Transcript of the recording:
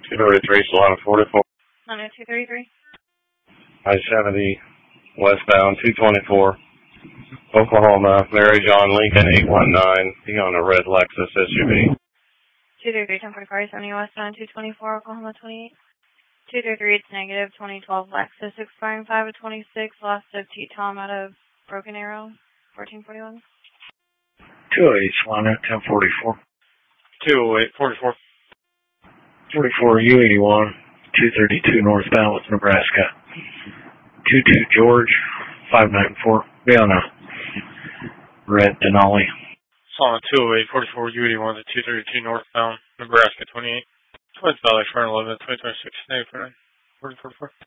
233, Solana 44. 233. I-70 westbound 224. Oklahoma, Mary John Lincoln 819. Be on a red Lexus SUV. 233, 1044, 70 westbound 224, Oklahoma 28. 233, it's negative, 2012 Lexus expiring 5 of 26, lost of T. Tom out of Broken Arrow, 1441. 208, Solana 1044. 208, 44. 44 U81, 232 northbound with Nebraska. 22 George, 594. Be on a red Denali. Solana 208, 44 U81 to 232 northbound, Nebraska 28. Twins Valley, front 11, 2026, negative 49. 44.